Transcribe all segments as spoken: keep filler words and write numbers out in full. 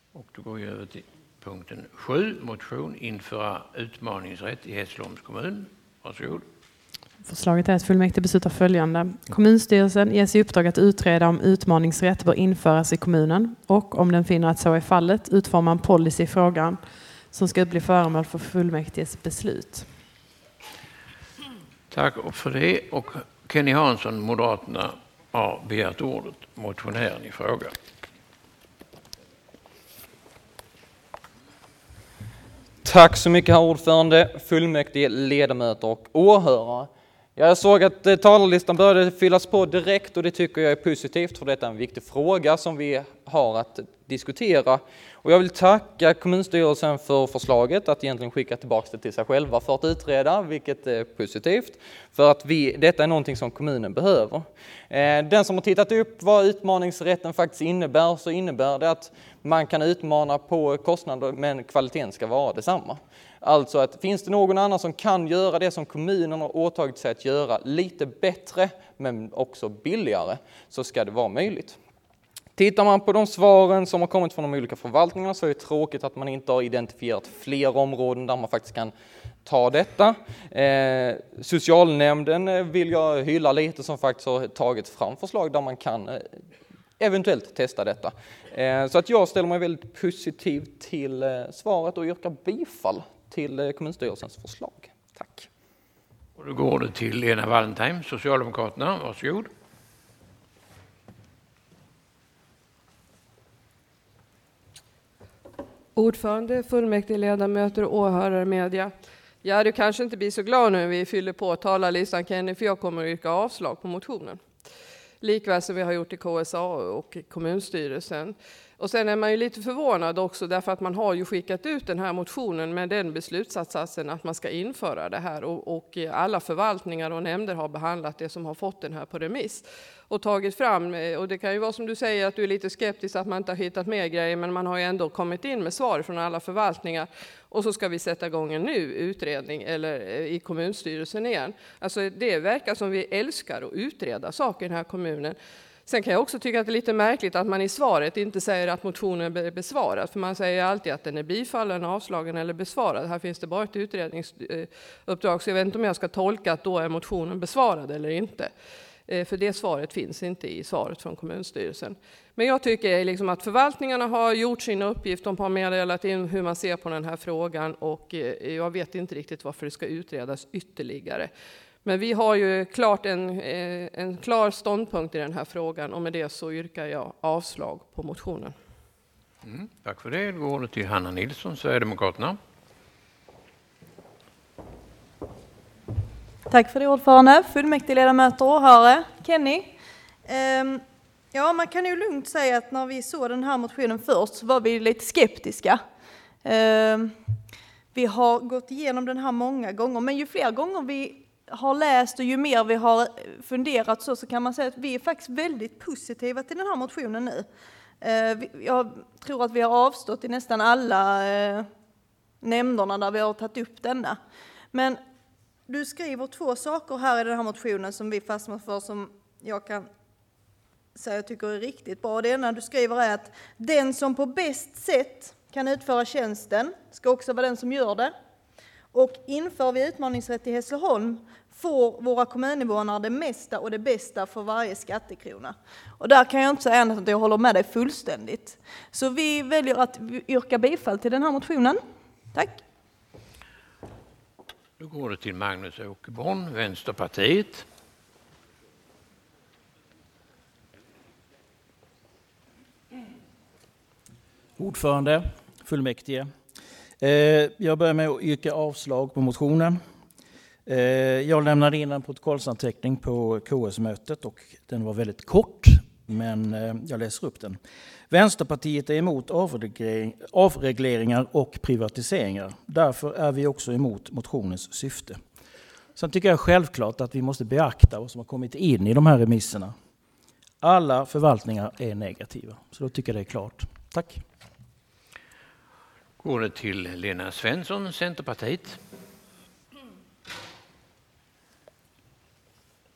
Och då går vi över till punkten sju, motion införa utmaningsrätt i Hässleholms kommun. Varsågod. Förslaget är att fullmäktige beslutar följande. Kommunstyrelsen ges i uppdrag att utreda om utmaningsrätt bör införas i kommunen och om den finner att så är fallet utforma en policy i frågan som ska bli föremål för fullmäktiges beslut. Tack för det. Och Kenny Hansson, Moderaterna, har begärt ordet. Motionären i fråga. Tack så mycket, herr ordförande, fullmäktige, ledamöter och åhörare. Jag såg att talarlistan började fyllas på direkt och det tycker jag är positivt för detta är en viktig fråga som vi har att diskutera. Och jag vill tacka kommunstyrelsen för förslaget att egentligen skicka tillbaka det till sig själva för att utreda, vilket är positivt. För att vi, detta är någonting som kommunen behöver. Den som har tittat upp vad utmaningsrätten faktiskt innebär så innebär det att man kan utmana på kostnader men kvaliteten ska vara detsamma. Alltså att finns det någon annan som kan göra det som kommunen har åtagit sig att göra lite bättre men också billigare så ska det vara möjligt. Tittar man på de svaren som har kommit från de olika förvaltningarna så är det tråkigt att man inte har identifierat fler områden där man faktiskt kan ta detta. Eh, socialnämnden vill jag hylla lite som faktiskt har tagit fram förslag där man kan eh, eventuellt testa detta. Eh, så att jag ställer mig väldigt positiv till eh, svaret och yrkar bifall till eh, kommunstyrelsens förslag. Tack. Och då går det till Lena Wallentheim, Socialdemokraterna. Varsågod. Ordförande, fullmäktige, ledamöter och åhörare media. Ja, du kanske inte blir så glad nu när vi fyller på talarlistan, Kenny, för jag kommer att yrka avslag på motionen. Likväl som vi har gjort i K S A och kommunstyrelsen. Och sen är man ju lite förvånad också därför att man har ju skickat ut den här motionen med den beslutsatsatsen att man ska införa det här. Och, och alla förvaltningar och nämnder har behandlat det som har fått den här på remiss. Och tagit fram, och det kan ju vara som du säger att du är lite skeptisk att man inte har hittat mer grejer. Men man har ju ändå kommit in med svar från alla förvaltningar. Och så ska vi sätta igång en ny utredning eller i kommunstyrelsen igen. Alltså det verkar som vi älskar att utreda saker i den här kommunen. Sen kan jag också tycka att det är lite märkligt att man i svaret inte säger att motionen är besvarad. För man säger alltid att den är bifallen, avslagen eller besvarad. Här finns det bara ett utredningsuppdrag så jag vet inte om jag ska tolka att då är motionen besvarad eller inte. För det svaret finns inte i svaret från kommunstyrelsen. Men jag tycker liksom att förvaltningarna har gjort sin uppgift. De har meddelat in hur man ser på den här frågan. Och jag vet inte riktigt varför det ska utredas ytterligare. Men vi har ju klart en, en klar ståndpunkt i den här frågan. Och med det så yrkar jag avslag på motionen. Mm, tack för det. Då går det till Hanna Nilsson, Sverigedemokraterna. Tack för det, ordförande. Fullmäktige, ledamöter och åhörare. Kenny. Um, ja, man kan ju lugnt säga att när vi såg den här motionen först så var vi lite skeptiska. Um, vi har gått igenom den här många gånger, men ju fler gånger vi har läst och ju mer vi har funderat så, så kan man säga att vi är faktiskt väldigt positiva till den här motionen nu. Uh, vi, jag tror att vi har avstått i nästan alla uh, nämnderna där vi har tagit upp denna. Men du skriver två saker här i den här motionen som vi fastnar för som jag kan säga jag tycker är riktigt bra. Det ena du skriver är att den som på bäst sätt kan utföra tjänsten ska också vara den som gör det. Och inför vi utmaningsrätt i Hässleholm får våra kommuninvånare det mesta och det bästa för varje skattekrona. Och där kan jag inte säga annat att jag håller med dig fullständigt. Så vi väljer att yrka bifall till den här motionen. Tack. Då går det till Magnus Åkerborn, Vänsterpartiet. Ordförande, fullmäktige. Jag börjar med att yrka avslag på motionen. Jag lämnade in en protokollsanteckning på K S-mötet och den var väldigt kort, men jag läser upp den. Vänsterpartiet är emot avreglering, avregleringar och privatiseringar. Därför är vi också emot motionens syfte. Sen tycker jag självklart att vi måste beakta vad som har kommit in i de här remisserna. Alla förvaltningar är negativa, så då tycker jag det är klart. Tack. Går det till Lena Svensson, Centerpartiet.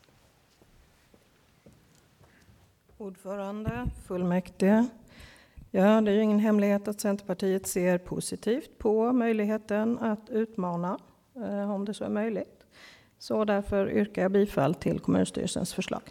Ordförande, fullmäktige. Ja, det är ju ingen hemlighet att Centerpartiet ser positivt på möjligheten att utmana eh, om det så är möjligt. Så därför yrkar jag bifall till kommunstyrelsens förslag.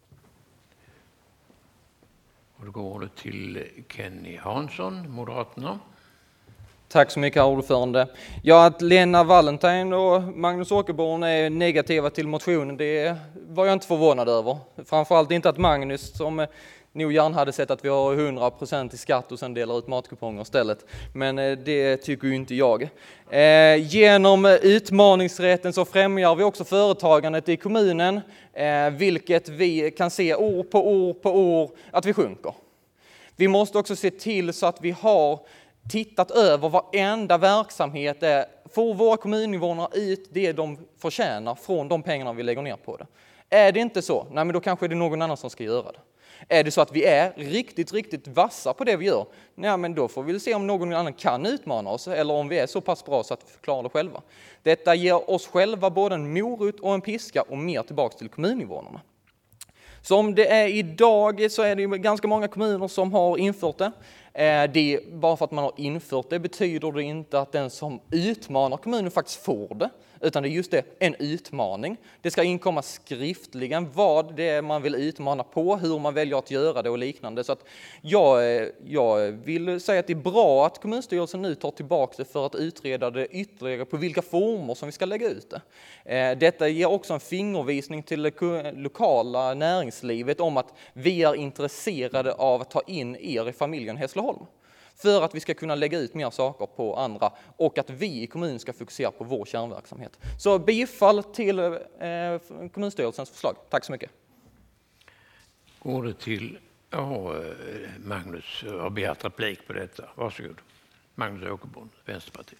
Och då går det till Kenny Hansson, Moderaterna. Tack så mycket, herr ordförande. Ja, att Lena Wallentheim och Magnus Åkerborn är negativa till motionen, det var jag inte förvånad över. Framförallt inte att Magnus, som nog gärna hade sett att vi har hundra procent i skatt och sen delar ut matkuponger istället. Men det tycker ju inte jag. Genom utmaningsrätten så främjar vi också företagandet i kommunen, vilket vi kan se år på år på år att vi sjunker. Vi måste också se till så att vi har tittat över varenda verksamhet är, får våra kommuninvånare ut det de förtjänar från de pengarna vi lägger ner på det. Är det inte så, nej men då kanske det är någon annan som ska göra det. Är det så att vi är riktigt, riktigt vassa på det vi gör, nej men då får vi se om någon annan kan utmana oss eller om vi är så pass bra så att vi klarar det själva. Detta ger oss själva både en morot och en piska och mer tillbaka till kommuninvånarna. Som det är idag så är det ganska många kommuner som har infört det. Det, bara för att man har infört det betyder det inte att den som utmanar kommunen faktiskt får det. Utan det är just det, en utmaning. Det ska inkomma skriftligen vad det är man vill utmana på, hur man väljer att göra det och liknande. Så att jag, jag vill säga att det är bra att kommunstyrelsen nu tar tillbaka det för att utreda det ytterligare på vilka former som vi ska lägga ut det. Detta ger också en fingervisning till det lokala näringslivet om att vi är intresserade av att ta in er i familjen Hässleholm. För att vi ska kunna lägga ut mer saker på andra och att vi i kommunen ska fokusera på vår kärnverksamhet. Så bifall till eh, kommunstyrelsens förslag. Tack så mycket. Går det till ja, Magnus har begärt replik på detta. Varsågod. Magnus Åkerborn, Vänsterpartiet.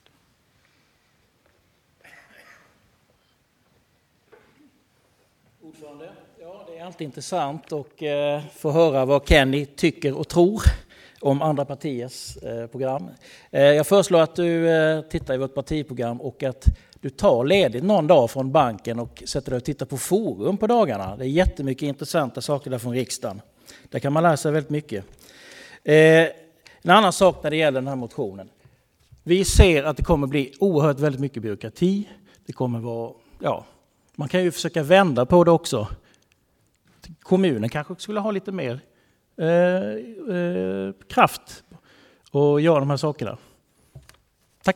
Ordförande, ja, det är alltid intressant att eh, få höra vad Kenny tycker och tror om andra partiers eh, program. Eh, jag föreslår att du eh, tittar i vårt partiprogram och att du tar ledigt någon dag från banken och sätter dig och tittar på forum på dagarna. Det är jättemycket intressanta saker där från riksdagen. Där kan man lära sig väldigt mycket. Eh, en annan sak när det gäller den här motionen. Vi ser att det kommer bli oerhört väldigt mycket byråkrati. Det kommer vara, ja, man kan ju försöka vända på det också. Kommunen kanske skulle ha lite mer Eh, eh, kraft och göra de här sakerna. Tack.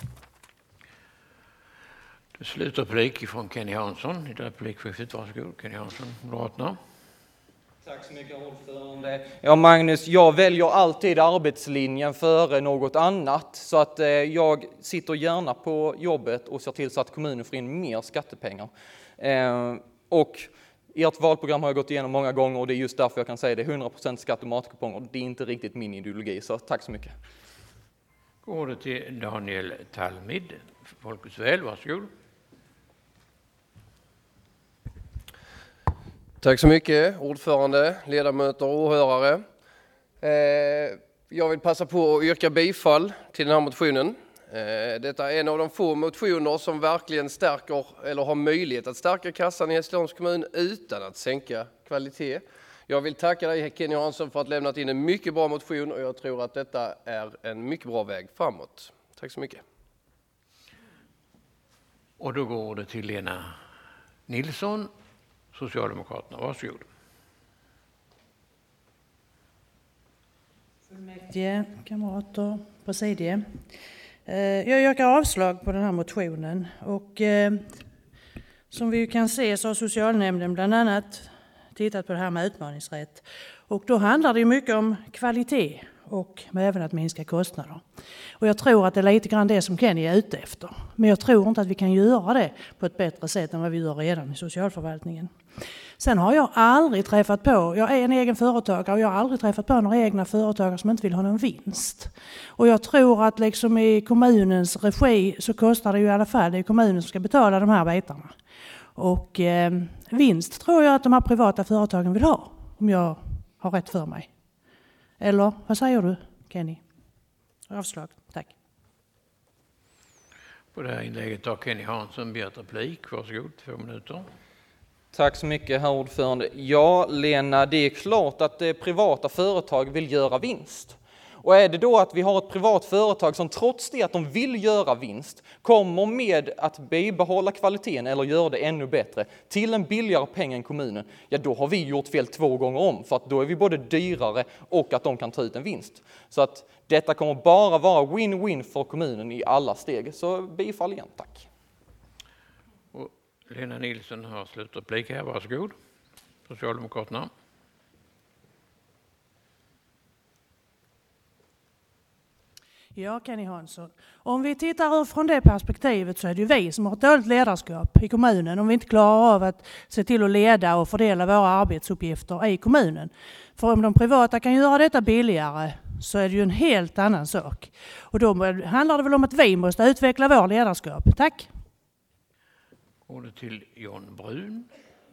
Det slutar replik från Kenny Hansson i replikskiftet. Varsågod, Kenny Hansson, Moderaterna. Tack så mycket, ordförande. Ja, Magnus, jag väljer alltid arbetslinjen före något annat. Så att eh, jag sitter gärna på jobbet och ser till så att kommunen får in mer skattepengar. Eh, och ert valprogram har jag gått igenom många gånger och det är just därför jag kan säga det. hundra procent skatt och matkuponger. Det är inte riktigt min ideologi, så tack så mycket. Går det till Daniel Talmid, Folkets väl, varsågod. Tack så mycket, ordförande, ledamöter och åhörare. Eh, jag vill passa på att yrka bifall till den här motionen. Eh, detta är en av de få motioner som verkligen stärker eller har möjlighet att stärka kassan i Hässleholms kommun utan att sänka kvalitet. Jag vill tacka dig, Kenny Hansson, för att ha lämnat in en mycket bra motion och jag tror att detta är en mycket bra väg framåt. Tack så mycket. Och då går det till Lena Nilsson, Socialdemokraterna. Varsågod. Fullmäktige, kamrater, presidie. Jag yrkar avslag på den här motionen och som vi kan se så har socialnämnden bland annat tittat på det här med utmaningsrätt. Och då handlar det mycket om kvalitet och även att minska kostnader. Och jag tror att det är lite grann det som Kenny är ute efter. Men jag tror inte att vi kan göra det på ett bättre sätt än vad vi gör redan i socialförvaltningen. Sen har jag aldrig träffat på, jag är en egen företagare och jag har aldrig träffat på några egna företagare som inte vill ha någon vinst. Och jag tror att liksom i kommunens regi så kostar det ju i alla fall, det är kommunen som ska betala de här bitarna. Och eh, vinst tror jag att de här privata företagen vill ha, om jag har rätt för mig. Eller vad säger du, Kenny? Avslag, tack. På det här inlägget har Kenny Hansson begärt replik. Varsågod, två minuter. Tack så mycket, herr ordförande. Ja, Lena, det är klart att privata företag vill göra vinst. Och är det då att vi har ett privat företag som trots det att de vill göra vinst kommer med att bibehålla kvaliteten eller göra det ännu bättre till en billigare peng än kommunen, ja då har vi gjort fel två gånger om, för att då är vi både dyrare och att de kan ta ut en vinst. Så att detta kommer bara vara win-win för kommunen i alla steg. Så bifall igen, tack. Och Lena Nilsson har slutreplik här, varsågod. Socialdemokraterna. Ja, Kenny Hansson. Om vi tittar från det perspektivet så är det ju vi som har ett dåligt ledarskap i kommunen om vi inte klarar av att se till att leda och fördela våra arbetsuppgifter i kommunen. För om de privata kan göra detta billigare så är det ju en helt annan sak. Och då handlar det väl om att vi måste utveckla vår ledarskap. Tack! Ordet till John Brun.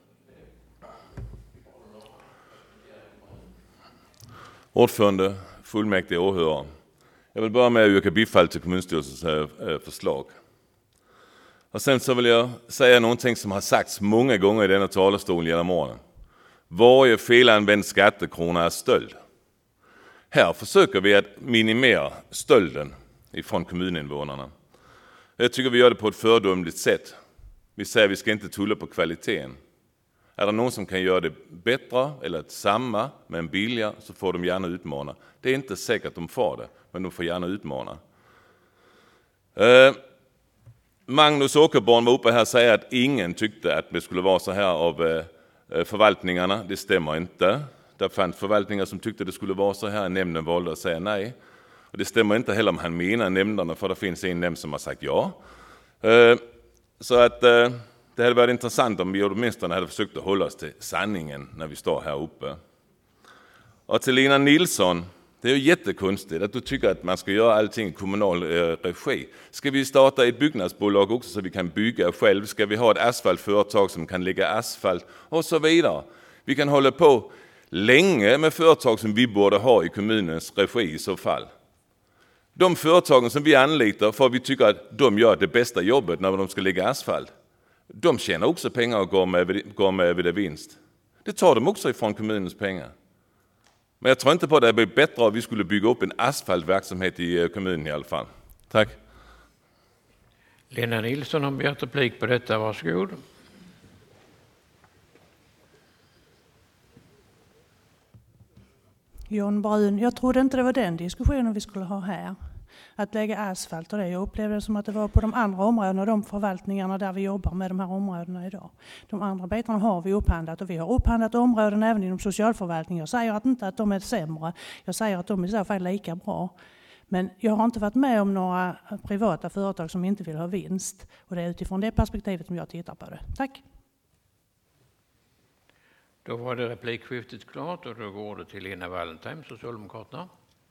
Ordförande, fullmäktige och åhörare. Jag vill börja med att yrka bifall till kommunstyrelsens förslag. Och sen så vill jag säga någonting som har sagts många gånger i denna talarstol genom åren. Varje felanvänd skattekrona är stöld. Här försöker vi att minimera stölden ifrån kommuninvånarna. Jag tycker vi gör det på ett föredömligt sätt. Vi säger att vi ska inte tulla på kvaliteten. Är det någon som kan göra det bättre eller samma men billigare så får de gärna utmana. Det är inte säkert att de får det, men de får gärna utmana. Eh, Magnus Åkerborn var uppe här och säger att ingen tyckte att det skulle vara så här av eh, förvaltningarna. Det stämmer inte. Det fanns förvaltningar som tyckte det skulle vara så här. Nämnden valde att säga nej. Och det stämmer inte heller om han menar nämnderna, för det finns en nämnd som har sagt ja. Eh, så att... Eh, Det hade varit intressant om vi åtminstone hade försökt att hålla oss till sanningen när vi står här uppe. Och till Lena Nilsson, det är ju jättekonstigt att du tycker att man ska göra allting i kommunal eh, regi. Ska vi starta ett byggnadsbolag också så vi kan bygga själv? Ska vi ha ett asfaltföretag som kan lägga asfalt och så vidare? Vi kan hålla på länge med företag som vi borde ha i kommunens regi i så fall. De företagen som vi anlitar för att vi tycker att de gör det bästa jobbet när de ska lägga asfalt. De tjänar också pengar och går med, går med över det vinst. Det tar de också ifrån kommunens pengar. Men jag tror inte på att det blir bättre om vi skulle bygga upp en asfaltverksamhet i kommunen i alla fall. Tack. Lena Nilsson har begärt replik på detta. Varsågod. John Brun, jag trodde inte det var den diskussionen vi skulle ha här. Att lägga asfalt och det. Jag upplevde det som att det var på de andra områdena, de förvaltningarna där vi jobbar med de här områdena idag. De andra bitarna har vi upphandlat och vi har upphandlat områden även inom socialförvaltningen. Jag säger att inte att de är sämre. Jag säger att de är i så fall lika bra. Men jag har inte varit med om några privata företag som inte vill ha vinst. Och det är utifrån det perspektivet som jag tittar på det. Tack! Då var det replikskiftet klart och då går det till Lena Wallentheim, Socialdemokraterna.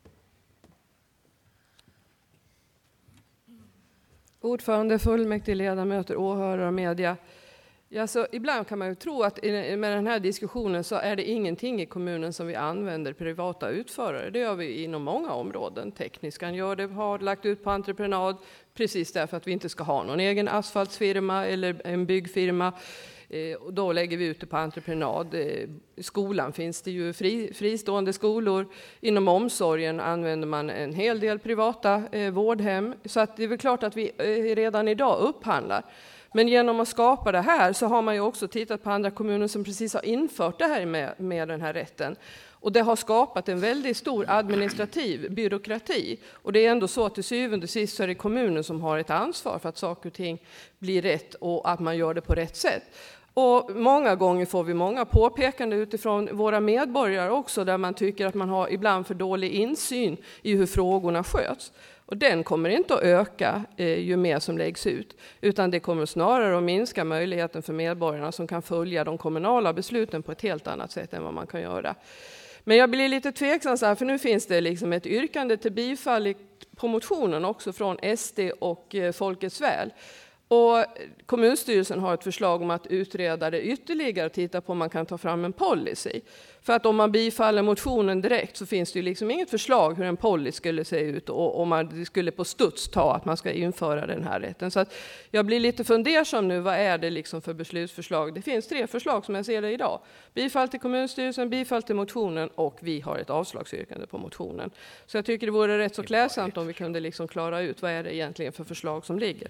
Ordförande, fullmäktige, ledamöter, åhörare och media. Ja, så ibland kan man ju tro att med den här diskussionen så är det ingenting i kommunen som vi använder privata utförare. Det gör vi inom många områden. Tekniskan gör det, har lagt ut på entreprenad precis därför att vi inte ska ha någon egen asfaltsfirma eller en byggfirma. Och då lägger vi ut det på entreprenad. I skolan finns det ju fri, fristående skolor. Inom omsorgen använder man en hel del privata eh, vårdhem. Så att det är väl klart att vi eh, redan idag upphandlar. Men genom att skapa det här så har man ju också tittat på andra kommuner som precis har infört det här med, med den här rätten. Och det har skapat en väldigt stor administrativ byråkrati. Och det är ändå så att till syvende och sist så är det kommunen som har ett ansvar för att saker och ting blir rätt och att man gör det på rätt sätt. Och många gånger får vi många påpekanden utifrån våra medborgare också där man tycker att man har ibland för dålig insyn i hur frågorna sköts. Och den kommer inte att öka eh, ju mer som läggs ut, utan det kommer snarare att minska möjligheten för medborgarna som kan följa de kommunala besluten på ett helt annat sätt än vad man kan göra. Men jag blir lite tveksam så här, för nu finns det liksom ett yrkande till bifall på motionen också från S D och eh, Folkets väl. Och kommunstyrelsen har ett förslag om att utreda det ytterligare och titta på om man kan ta fram en policy. För att om man bifaller motionen direkt så finns det ju liksom inget förslag hur en policy skulle se ut och om man skulle på studs ta att man ska införa den här rätten. Så att jag blir lite fundersam nu, vad är det liksom för beslutsförslag? Det finns tre förslag som jag ser det idag. Bifall till kommunstyrelsen, bifall till motionen och vi har ett avslagsyrkande på motionen. Så jag tycker det vore rätt så klädsamt om vi kunde liksom klara ut vad är det egentligen för förslag som ligger.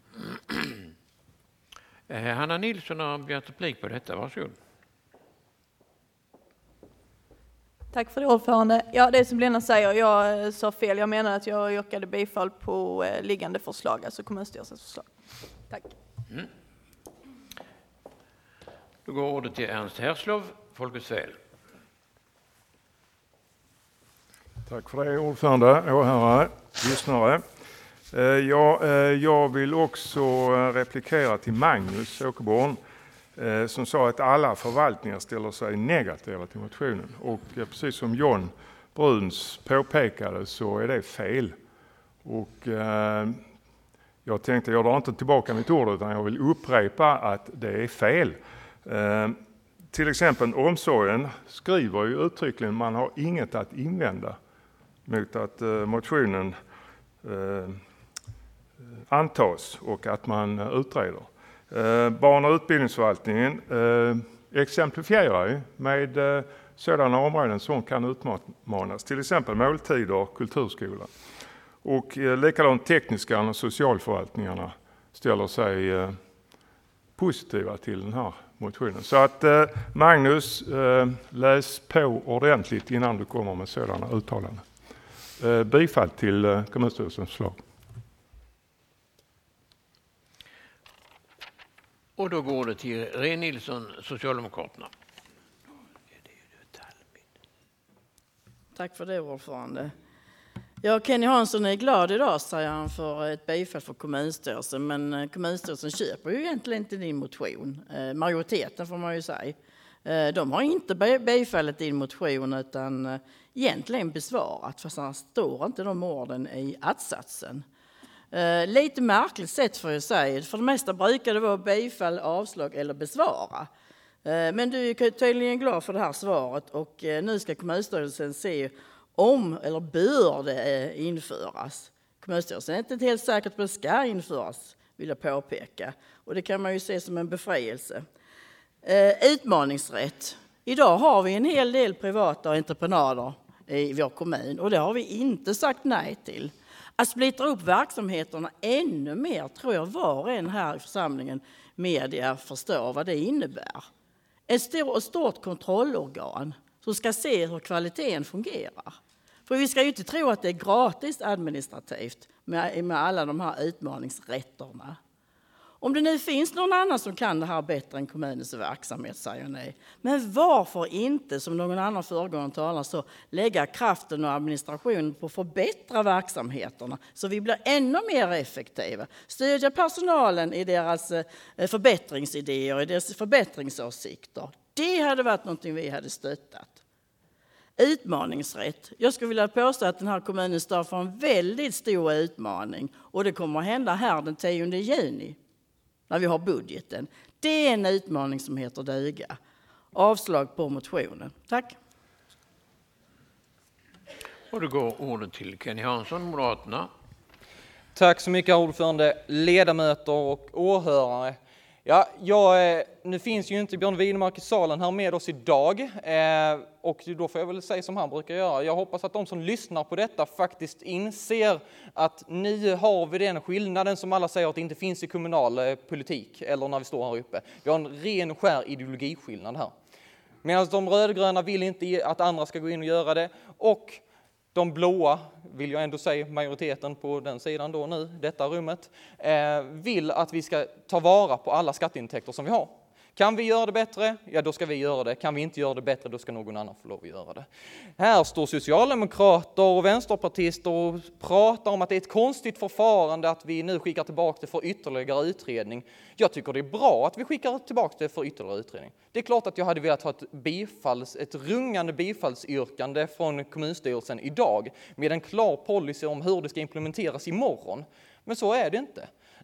Hanna Nilsson har begärt replik på detta. Varsågod. Tack för det, ordförande. Ja, det som Lena säger, jag sa fel. Jag menar att jag yrkade bifall på eh, liggande förslag, alltså kommunstyrelsens förslag. Tack. Mm. Då går ordet till Ernst Herslov, Folkets väl. Tack för det, ordförande, åhörare, lyssnare. Ja, jag vill också replikera till Magnus Åkerborn som sa att alla förvaltningar ställer sig negativa till motionen. Och precis som John Bruns påpekade så är det fel. Och jag tänkte, jag drar inte tillbaka mitt ord utan jag vill upprepa att det är fel. Till exempel omsorgen skriver ju uttryckligen man har inget att invända mot att motionen antas och att man utreder. Eh, barn- och utbildningsförvaltningen eh, exemplifierar ju med eh, sådana områden som kan utmanas. Till exempel måltider, kulturskolan. Och eh, likadant tekniska och socialförvaltningarna ställer sig eh, positiva till den här motionen. Så att eh, Magnus, eh, läs på ordentligt innan du kommer med sådana uttalanden. Eh, bifall till eh, kommunstyrelsens förslag. Och då går det till Ren Nilsson, Socialdemokraterna. Tack för det, ordförande. Ja, Kenny Hansson är glad idag, säger han, för ett bifall för kommunstyrelsen. Men kommunstyrelsen köper ju egentligen inte din motion. Majoriteten får man ju säga. De har inte bifallit din motion utan egentligen besvarat. Fast han står inte de orden i attsatsen. Uh, lite märkligt sätt får jag säga. För det mesta brukar det vara bifall, avslag eller besvara. Uh, men du är tydligen glad för det här svaret och uh, nu ska kommunstyrelsen se om eller bör det uh, införas. Kommunstyrelsen är inte helt säkert på att det ska införas, vill jag påpeka. Och det kan man ju se som en befrielse. Uh, utmaningsrätt. Idag har vi en hel del privata entreprenader i vår kommun och det har vi inte sagt nej till. Att splittra upp verksamheterna ännu mer tror jag var och en här i församlingen media förstår vad det innebär. Ett stort, stort kontrollorgan som ska se hur kvaliteten fungerar. För vi ska ju inte tro att det är gratis administrativt med, med alla de här utmaningsrätterna. Om det nu finns någon annan som kan det här bättre än kommunens verksamhet, säger ni. Men varför inte, som någon annan föregående talare så, lägga kraften och administrationen på att förbättra verksamheterna så vi blir ännu mer effektiva. Stödja personalen i deras förbättringsidéer och i deras förbättringsåsikter. Det hade varit någonting vi hade stöttat. Utmaningsrätt. Jag skulle vilja påstå att den här kommunen står för en väldigt stor utmaning och det kommer att hända här den tionde juni. När vi har budgeten. Det är en utmaning som heter duga. Avslag på motionen. Tack. Och då går ordet till Kenny Hansson, Moderaterna. Tack så mycket, ordförande, ledamöter och åhörare. Ja, jag, nu finns ju inte Björn Widemark i salen här med oss idag eh, och då får jag väl säga som han brukar göra. Jag hoppas att de som lyssnar på detta faktiskt inser att nu har vi den skillnaden som alla säger att det inte finns i kommunal eh, politik eller när vi står här uppe. Vi har en ren skär ideologiskillnad här. Medan de rödgröna vill inte att andra ska gå in och göra det och de blåa, vill jag ändå säga, majoriteten på den sidan då nu, detta rummet, eh, vill att vi ska ta vara på alla skatteintäkter som vi har. Kan vi göra det bättre? Ja, då ska vi göra det. Kan vi inte göra det bättre, då ska någon annan få lov att göra det. Här står socialdemokrater och vänsterpartister och pratar om att det är ett konstigt förfarande att vi nu skickar tillbaka det för ytterligare utredning. Jag tycker det är bra att vi skickar tillbaka det för ytterligare utredning. Det är klart att jag hade velat ha ett, bifalls, ett rungande bifallsyrkande från kommunstyrelsen idag med en klar policy om hur det ska implementeras imorgon. Men så är det inte.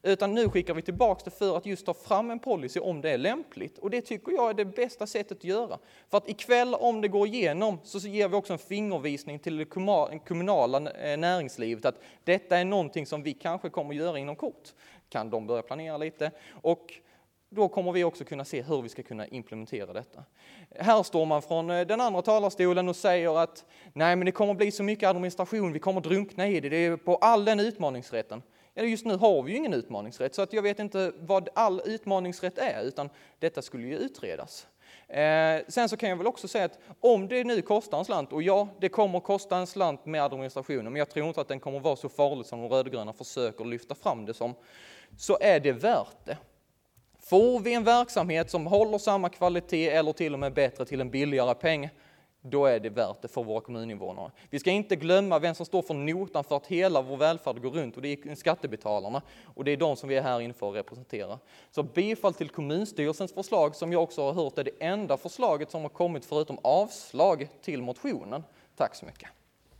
Utan nu skickar vi tillbaka det för att just ta fram en policy om det är lämpligt. Och det tycker jag är det bästa sättet att göra. För att ikväll om det går igenom så ger vi också en fingervisning till det kommunala näringslivet att detta är någonting som vi kanske kommer att göra inom kort. Kan de börja planera lite. Och då kommer vi också kunna se hur vi ska kunna implementera detta. Här står man från den andra talarstolen och säger att nej, men det kommer bli så mycket administration, vi kommer drunkna i det, det är på all den utmaningsrätten. Ja, just nu har vi ju ingen utmaningsrätt så att jag vet inte vad all utmaningsrätt är, utan detta skulle ju utredas. Eh, sen så kan jag väl också säga att om det nu kostar en slant, och ja, det kommer kosta en slant med administrationen, men jag tror inte att den kommer vara så farlig som de rödgröna försöker lyfta fram det som, så är det värt det. Får vi en verksamhet som håller samma kvalitet eller till och med bättre till en billigare peng, då är det värt det för våra kommuninvånare. Vi ska inte glömma vem som står för notan för att hela vår välfärd går runt, och det är skattebetalarna. Och det är de som vi är här inne för att representera. Så bifall till kommunstyrelsens förslag, som jag också har hört är det enda förslaget som har kommit förutom avslag till motionen. Tack så mycket.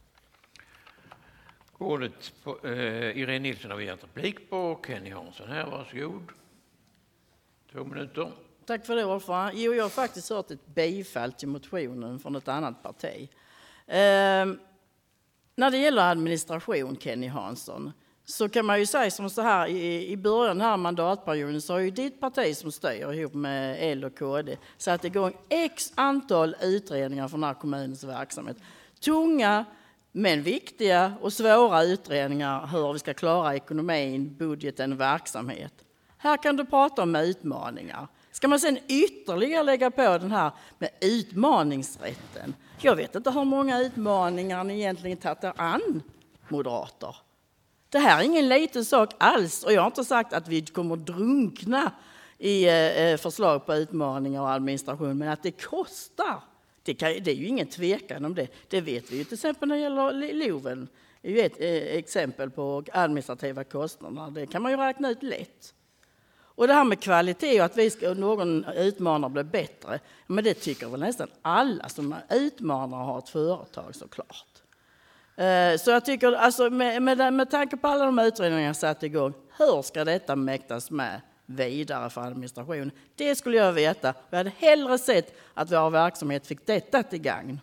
Ordet på, eh, Irene Nilsson har vi gett replik på. Kenny Hansson här, varsågod. Två minuter. Tack för det, ordförande. Jo, jag har faktiskt hört ett bifall till motionen från ett annat parti. Eh, när det gäller administration, Kenny Hansson, så kan man ju säga som så här, i, i början här mandatperioden så har ju ditt parti som styr ihop med L och K D satt igång x antal utredningar från den här kommunens verksamhet. Tunga, men viktiga och svåra utredningar hur vi ska klara ekonomin, budgeten, verksamhet. Här kan du prata om utmaningar. Ska man sen ytterligare lägga på den här med utmaningsrätten? Jag vet inte hur många utmaningar ni egentligen tagit an, moderater. Det här är ingen liten sak alls, och jag har inte sagt att vi kommer drunkna i förslag på utmaningar och administration, men att det kostar. Det, kan, det är ju ingen tvekan om det. Det vet vi ju till exempel när det gäller LOVen. Det är ju ett eh, exempel på administrativa kostnader. Det kan man ju räkna ut lätt. Och det här med kvalitet och att vi ska, någon utmanar bli bättre, men det tycker väl nästan alla som utmanar har ett företag såklart. Eh, så jag tycker, alltså med, med, med tanke på alla de utredningar jag satt igång, hur ska detta mäktas med vidare för administration? Det skulle jag veta. Jag hade hellre sett att vår verksamhet fick detta till gagn.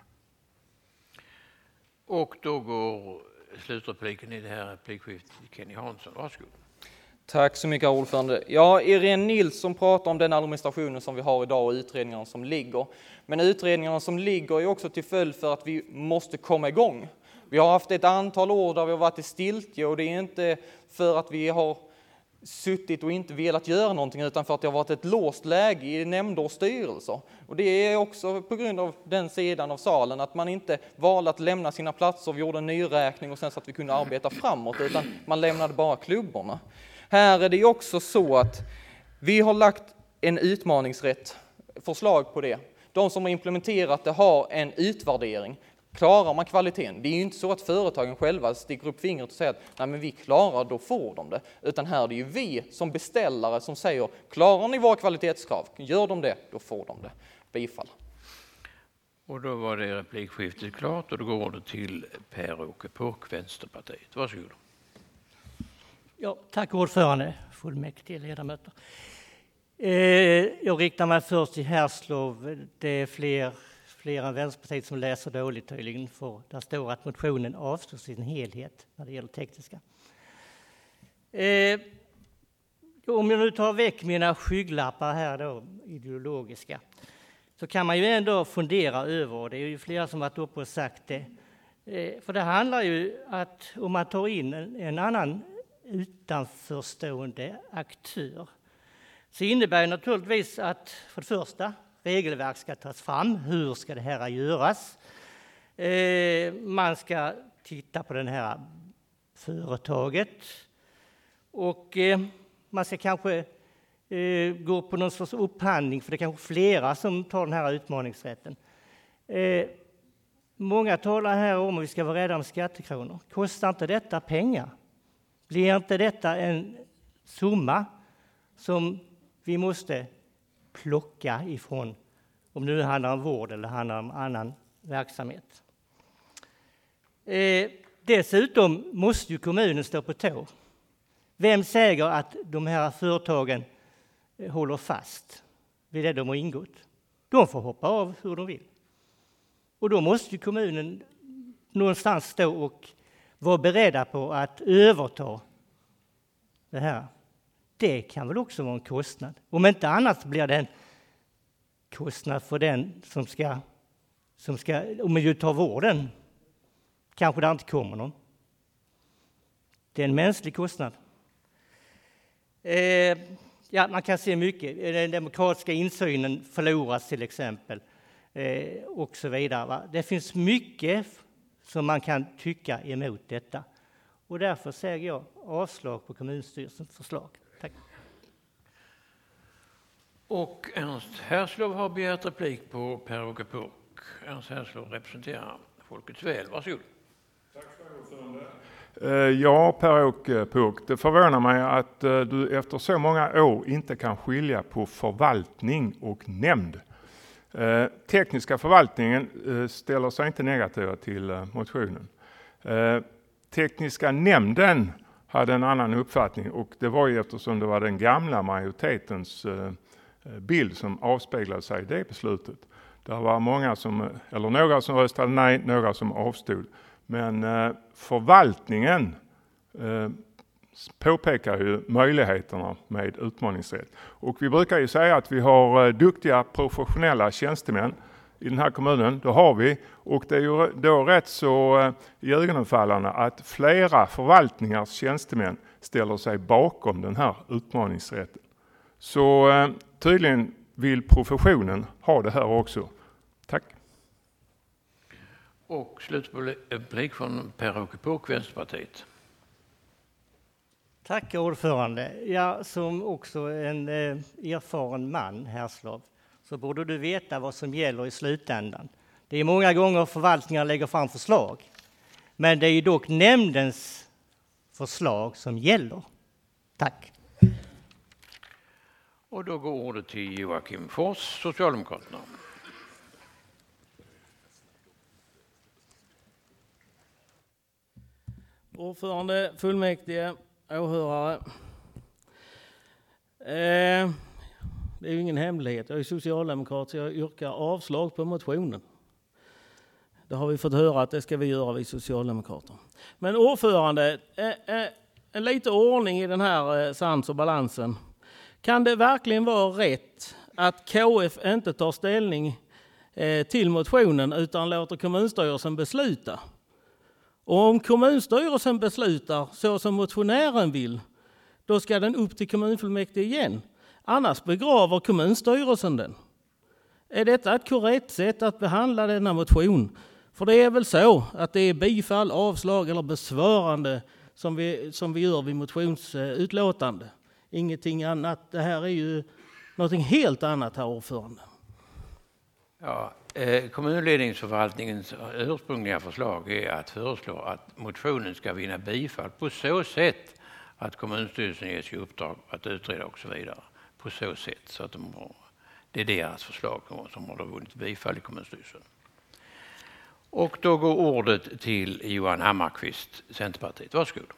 Och då går slutrepliken i det här replikskiftet till Kenny Hansson. Varsågod. Tack så mycket, ordförande. Ja, Irene Nilsson pratar om den administrationen som vi har idag och utredningarna som ligger. Men utredningarna som ligger är också till följd för att vi måste komma igång. Vi har haft ett antal år där vi har varit i stiltje, och det är inte för att vi har suttit och inte velat göra någonting, utan för att det har varit ett låst läge i nämnder och styrelser. Och det är också på grund av den sidan av salen att man inte valde att lämna sina platser, vi gjorde en nyräkning och sen så att vi kunde arbeta framåt, utan man lämnade bara klubborna. Här är det också så att vi har lagt en utmaningsrätt, förslag på det. De som har implementerat det har en utvärdering. Klarar man kvaliteten? Det är ju inte så att företagen själva sticker upp fingret och säger att nej, men vi klarar, då får de det. Utan här är det ju vi som beställare som säger, klarar ni våra kvalitetskrav? Gör de det, då får de det. Bifall. Och då var det replikskiftet klart, och då går det till Per-Åke Påk, Vänsterpartiet. Varsågod. Ja, tack ordförande, fullmäktige ledamöter. Eh, jag riktar mig först till Härslov. Det är fler, fler än Vänsterpartiet som läser dåligt tydligen, för där står att motionen avstår sin helhet när det gäller tekniska. Eh, om jag nu tar väck mina skygglappar här då, ideologiska, så kan man ju ändå fundera över, och det är ju flera som varit uppe och sagt det, eh, för det handlar ju att om man tar in en, en annan utanförstående aktör, så innebär det naturligtvis att för det första regelverk ska tas fram. Hur ska det här göras? Eh, man ska titta på det här företaget, och eh, man ska kanske eh, gå på någon sorts upphandling, för det är kanske flera som tar den här utmaningsrätten. Eh, många talar här om att vi ska vara rädda om skattekronor. Kostar inte detta pengar? Blir inte detta en summa som vi måste plocka ifrån, om det nu handlar om vård eller handlar om annan verksamhet? Eh, dessutom måste ju kommunen stå på tå. Vem säger att de här företagen håller fast vid det de har ingått? De får hoppa av hur de vill. Och då måste ju kommunen någonstans stå och vara beredda på att överta det här. Det kan väl också vara en kostnad. Om inte annat blir det en kostnad för den som ska, som ska om du tar vården. Kanske det inte kommer någon. Det är en mänsklig kostnad. Eh, ja, man kan se mycket. Den demokratiska insynen förloras till exempel. Eh, och så vidare. Va? Det finns mycket som man kan tycka emot detta. Och därför säger jag avslag på kommunstyrelsens förslag. Tack. Och Ernst Härslov har begärt replik på Per-Åke Puk. Ernst Härslov representerar Folkets väl. Varsågod. Tack för ordförande. Ja, Per-Åke Puk, det förvånar mig att du efter så många år inte kan skilja på förvaltning och nämnd. Tekniska förvaltningen ställer sig inte negativa till motionen. Tekniska nämnden hade en annan uppfattning, och det var ju eftersom det var den gamla majoritetens bild som avspeglade sig i det beslutet. Det var många som, eller några som röstade nej, några som avstod. Men förvaltningen påpekar ju möjligheterna med utmaningsrätt. Och vi brukar ju säga att vi har duktiga professionella tjänstemän i den här kommunen. Det har vi, och det är ju då rätt så iögonenfallande att flera förvaltningars tjänstemän ställer sig bakom den här utmaningsrätten. Så tydligen vill professionen ha det här också. Tack. Och slutblick från Per-Åke Puk, Vänsterpartiet. Tack ordförande. Ja, som också en eh, erfaren man, Härslov, så borde du veta vad som gäller i slutändan. Det är många gånger förvaltningar lägger fram förslag, men det är ju dock nämndens förslag som gäller. Tack. Och då går ordet till Joakim Fors, Socialdemokraterna. Ordförande, fullmäktige, åhörare. Eh, det är ju ingen hemlighet. Jag är socialdemokrat, så jag yrkar avslag på motionen. Det har vi fått höra att det ska vi göra, vi socialdemokrater. Men ordförande, eh, eh, en lite ordning i den här eh, sans och balansen. Kan det verkligen vara rätt att K F inte tar ställning eh, till motionen utan låter kommunstyrelsen besluta? Och om kommunstyrelsen beslutar så som motionären vill, då ska den upp till kommunfullmäktige igen. Annars begraver kommunstyrelsen den. Är detta ett korrekt sätt att behandla denna motion? För det är väl så att det är bifall, avslag eller besvarande som vi, som vi gör vid motionsutlåtande. Ingenting annat. Det här är ju någonting helt annat, här ordförande. Ja, eh, kommunledningsförvaltningens ursprungliga förslag är att föreslå att motionen ska vinna bifall på så sätt att kommunstyrelsen ges i uppdrag att utreda och så vidare. På så sätt så att de har, det är deras förslag som har vunnit bifall i kommunstyrelsen. Och då går ordet till Johan Hammarkvist, Centerpartiet. Varsågod.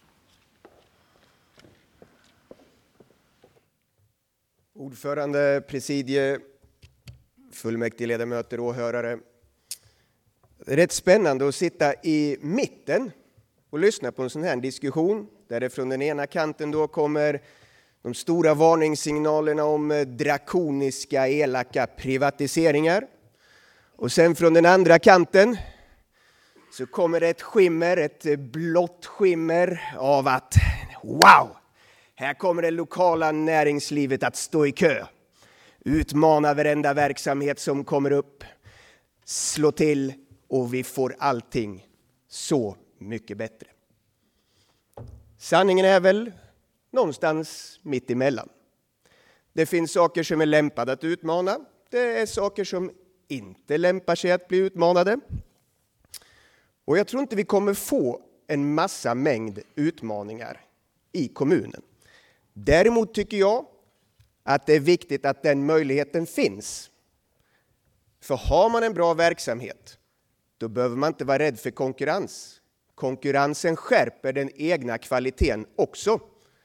Ordförande, presidie, fullmäktige ledamöter och åhörare. Det är rätt spännande att sitta i mitten och lyssna på en sån här diskussion där det från den ena kanten då kommer de stora varningssignalerna om drakoniska, elaka privatiseringar. Och sen från den andra kanten så kommer det ett skimmer, ett blått skimmer av att wow! Här kommer det lokala näringslivet att stå i kö. Utmana varenda verksamhet som kommer upp. Slå till och vi får allting så mycket bättre. Sanningen är väl någonstans mitt emellan. Det finns saker som är lämpade att utmana. Det är saker som inte lämpar sig att bli utmanade. Och jag tror inte vi kommer få en massa mängd utmaningar i kommunen. Däremot tycker jag att det är viktigt att den möjligheten finns. För har man en bra verksamhet, då behöver man inte vara rädd för konkurrens. Konkurrensen skärper den egna kvaliteten också.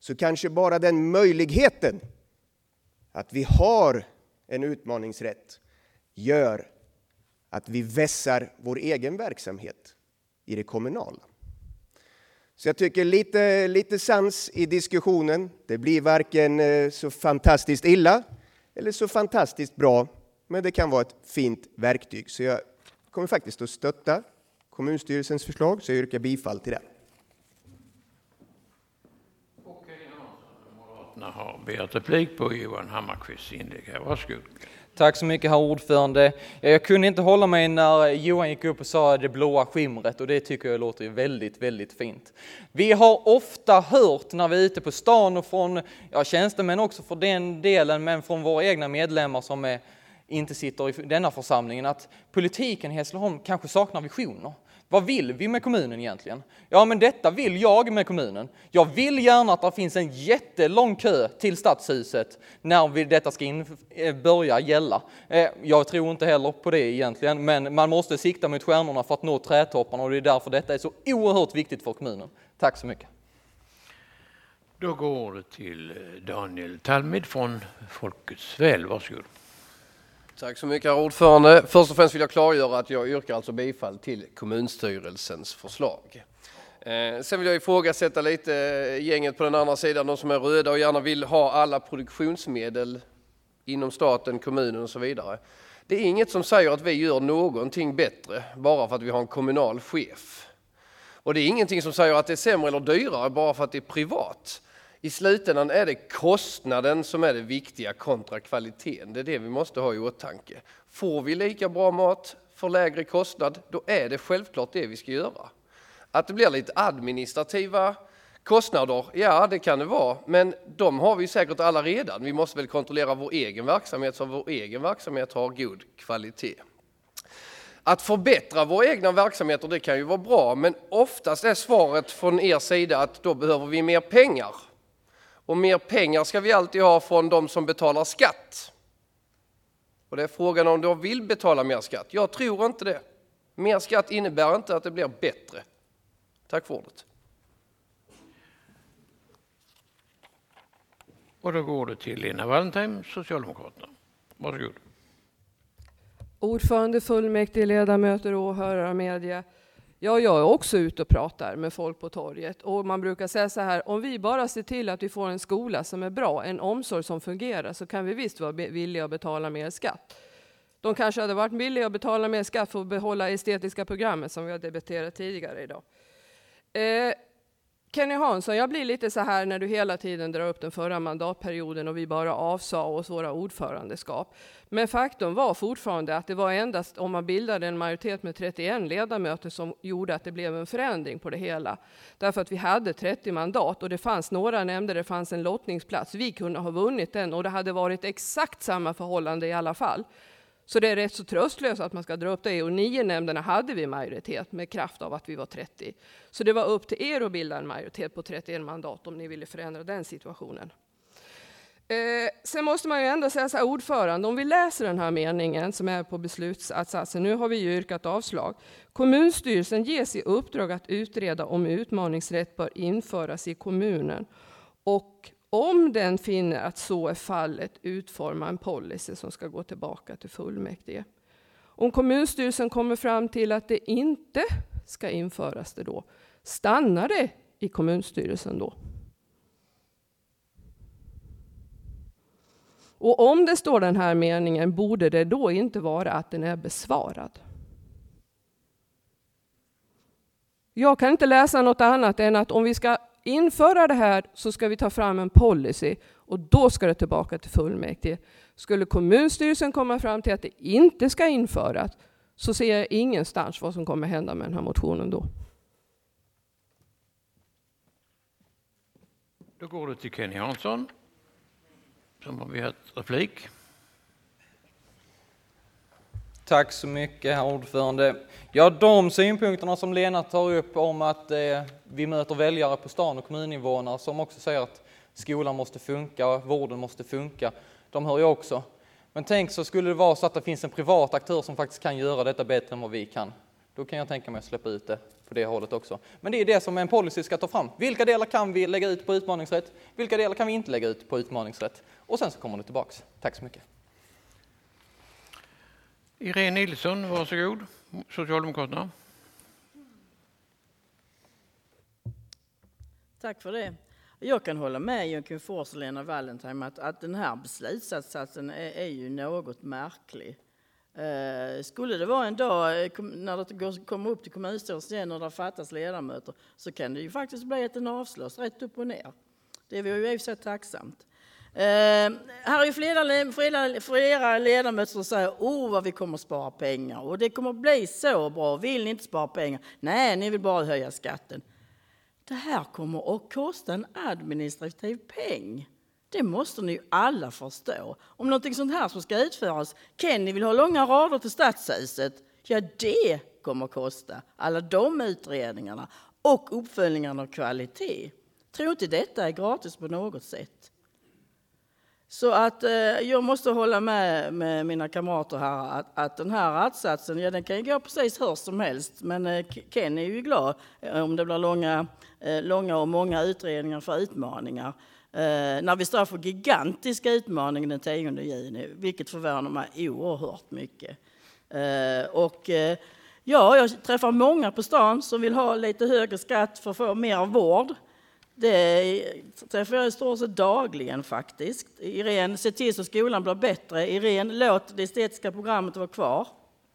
så kanske bara den möjligheten att vi har en utmaningsrätt gör att vi vässar vår egen verksamhet i det kommunala. Så jag tycker lite, lite sans i diskussionen. Det blir varken så fantastiskt illa eller så fantastiskt bra, men det kan vara ett fint verktyg. Så jag kommer faktiskt att stötta kommunstyrelsens förslag, så jag yrkar bifall till det. Moderaterna har begärt replik på Johan Hammarkvists inlägg här. Varsågod. Tack så mycket, herr ordförande. Jag kunde inte hålla mig när Johan gick upp och sa det blåa skimret, och det tycker jag låter väldigt, väldigt fint. Vi har ofta hört när vi är ute på stan och från ja, tjänstemän också för den delen, men från våra egna medlemmar som är, inte sitter i denna församlingen, att politiken i Hässleholm kanske saknar visioner. Vad vill vi med kommunen egentligen? Ja, men detta vill jag med kommunen. Jag vill gärna att det finns en jättelång kö till stadshuset när vi, detta ska in, börja gälla. Jag tror inte heller på det egentligen, men man måste sikta mot stjärnorna för att nå trädtopparna, och det är därför detta är så oerhört viktigt för kommunen. Tack så mycket. Då går det till Daniel Talmid från Folkets väl. Varsågod. Tack så mycket, herr ordförande. Först och främst vill jag klargöra att jag yrkar alltså bifall till kommunstyrelsens förslag. Eh, sen vill jag ifrågasätta lite gänget på den andra sidan, de som är röda och gärna vill ha alla produktionsmedel inom staten, kommunen och så vidare. Det är inget som säger att vi gör någonting bättre bara för att vi har en kommunal chef. Och det är ingenting som säger att det är sämre eller dyrare bara för att det är privat. I slutändan är det kostnaden som är det viktiga kontra kvaliteten. Det är det vi måste ha i åtanke. Får vi lika bra mat för lägre kostnad, då är det självklart det vi ska göra. Att det blir lite administrativa kostnader, ja det kan det vara. Men de har vi säkert alla redan. Vi måste väl kontrollera vår egen verksamhet så vår egen verksamhet har god kvalitet. Att förbättra våra egna verksamheter, det kan ju vara bra. Men oftast är svaret från er sida att då behöver vi mer pengar. Och mer pengar ska vi alltid ha från de som betalar skatt. Och det är frågan om de vill betala mer skatt. Jag tror inte det. Mer skatt innebär inte att det blir bättre. Tack för ordet. Och då går det till Lena Wallentheim, Socialdemokraterna. Varsågod. Ordförande, fullmäktige, ledamöter, åhörare och media. Ja, jag är också ute och pratar med folk på torget. Och man brukar säga så här, om vi bara ser till att vi får en skola som är bra, en omsorg som fungerar, så kan vi visst vara villiga att betala mer skatt. De kanske hade varit villiga att betala mer skatt för att behålla estetiska programmet som vi har debatterat tidigare idag. Eh, Kenny Hansson, jag blir lite så här när du hela tiden drar upp den förra mandatperioden och vi bara avsa oss våra ordförandeskap. Men faktum var fortfarande att det var endast om man bildade en majoritet med trettioen ledamöter som gjorde att det blev en förändring på det hela. Därför att vi hade trettio mandat och det fanns några nämnder, det fanns en lottningsplats. Vi kunde ha vunnit den och det hade varit exakt samma förhållande i alla fall. Så det är rätt så tröstlöst att man ska dra upp det. Och nio nämnderna hade vi majoritet med kraft av att vi var trettio. Så det var upp till er att bilda en majoritet på trettioen mandat om ni ville förändra den situationen. Eh, sen måste man ju ändå säga så här, ordförande, om vi läser den här meningen som är på beslutsatsatsen, nu har vi ju yrkat avslag. Kommunstyrelsen ges i uppdrag att utreda om utmaningsrätt bör införas i kommunen. Och om den finner att så är fallet, utforma en policy som ska gå tillbaka till fullmäktige. Om kommunstyrelsen kommer fram till att det inte ska införas det då, stannar det i kommunstyrelsen då? Och om det står den här meningen, borde det då inte vara att den är besvarad? Jag kan inte läsa något annat än att om vi ska införa det här så ska vi ta fram en policy och då ska det tillbaka till fullmäktige. Skulle kommunstyrelsen komma fram till att det inte ska införas så ser jag ingenstans vad som kommer hända med den här motionen då. Då går det till Kenny Hansson som har begärt replik. Tack så mycket, herr ordförande. Ja, de synpunkterna som Lena tar upp om att eh, vi möter väljare på stan och kommuninvånare som också säger att skolan måste funka, vården måste funka, de hör jag också. Men tänk så skulle det vara så att det finns en privat aktör som faktiskt kan göra detta bättre än vad vi kan. då kan jag tänka mig att släppa ut det på det hållet också. Men det är det som en policy ska ta fram. Vilka delar kan vi lägga ut på utmaningsrätt? Vilka delar kan vi inte lägga ut på utmaningsrätt? Och sen så kommer det tillbaks. Tack så mycket. Irene Nilsson, varsågod. Socialdemokraterna. Tack för det. Jag kan hålla med Joakim Fors och Lena Wallentheim att, att den här beslutsatsatsen är, är ju något märklig. Eh, skulle det vara en dag när det går, kommer upp till kommunstyrelsen igen och det fattas ledamöter, så kan det ju faktiskt bli att den avslås rätt upp och ner. Det är vi ju i och för sig tacksamt. Eh, här är ju flera, flera, flera ledamöter som säger åh vad vi kommer spara pengar och det kommer bli så bra. Vill ni inte spara pengar? Nej, ni vill bara höja skatten. Det här kommer att kosta en administrativ peng. Det måste ni ju alla förstå. Om något sånt här som ska utföras, Kenny vill ha långa rader till stadshuset. Ja, det kommer att kosta. Alla de utredningarna och uppföljningarna av kvalitet. Tror inte detta är gratis på något sätt. Så att eh, jag måste hålla med, med mina kamrater här att, att den här attsatsen, ja den kan ju gå precis hur som helst. Men eh, Ken är ju glad om det blir långa, eh, långa och många utredningar för utmaningar. Eh, när vi står för gigantiska utmaningar den tionde juni, vilket förvånar mig oerhört mycket. Eh, och eh, ja, jag träffar många på stan som vill ha lite högre skatt för att få mer vård. Det träffar jag i stort sett dagligen faktiskt. Irene, se till så skolan blir bättre. Irene, låt det estetiska programmet vara kvar.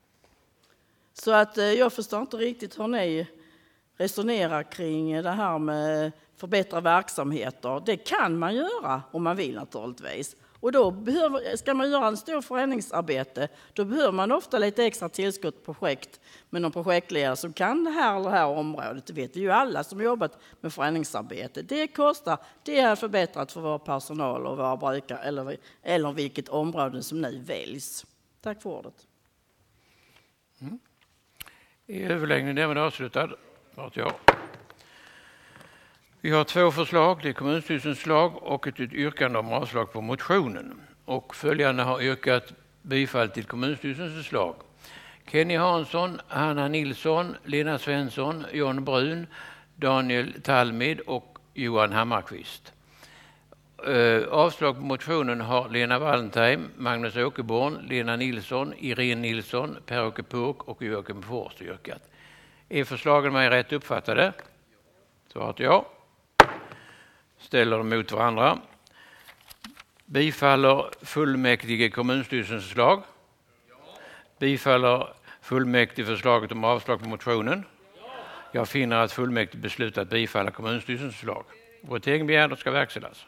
Så att jag förstår inte riktigt hur ni resonerar kring det här med förbättra verksamheter. Det kan man göra om man vill naturligtvis. Och då behöver, ska man göra en stor förändringsarbete, då behöver man ofta lite extra tillskott på projekt med någon projektledare som kan det här eller det här området. Det vet vi ju alla som jobbat med förändringsarbete. Det kostar, det är förbättrat för vår personal och våra brukare eller, eller vilket område som nu väljs. Tack för ordet. Mm. I överläggningen är det avslutad. Ja. Vi har två förslag, det är kommunstyrelsens förslag och ett yrkande om avslag på motionen. Och följande har yrkat bifall till kommunstyrelsens förslag. Kenny Hansson, Hanna Nilsson, Lena Svensson, John Brun, Daniel Talmid och Johan Hammarkvist. Uh, avslag på motionen har Lena Wallentheim, Magnus Åkerborn, Lena Nilsson, Irene Nilsson, Per-Åke Påk och Joakim Fors yrkat. Är förslagen mig rätt uppfattade? Svarat ja. Ställer dem mot varandra. Bifaller fullmäktige kommunstyrelsens förslag? Bifaller fullmäktige förslaget om avslag på motionen? Jag finner att fullmäktige beslutat bifalla kommunstyrelsens förslag. Votering begärd ska verkställas.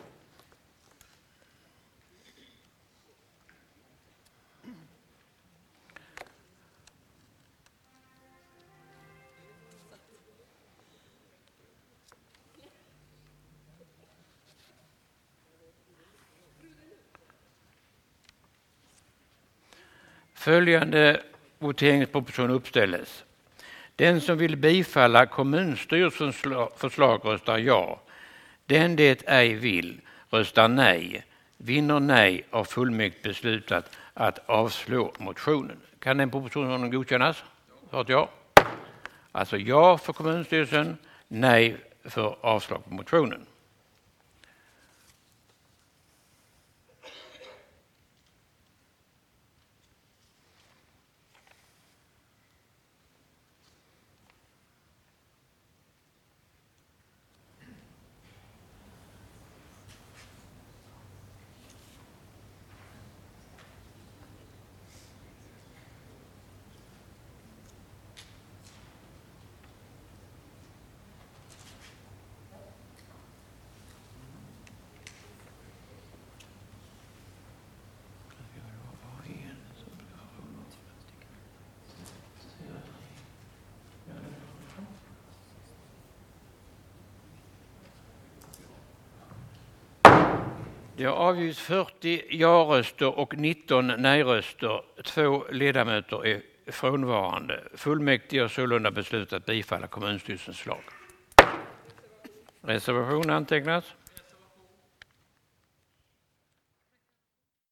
Följande voteringsproposition uppställes. Den som vill bifalla kommunstyrelsens förslag röstar ja. Den det ej vill röstar nej. Vinner nej av fullmäktige beslutat att avslå motionen. Kan den propositionen godkännas? Svarat ja. Alltså ja för kommunstyrelsen, nej för avslag på motionen. Det har avgivits fyrtio ja-röster och nitton nej-röster. Två ledamöter är frånvarande. Fullmäktige har sålunda beslutat bifalla kommunstyrelsens förslag. Reservation antecknas.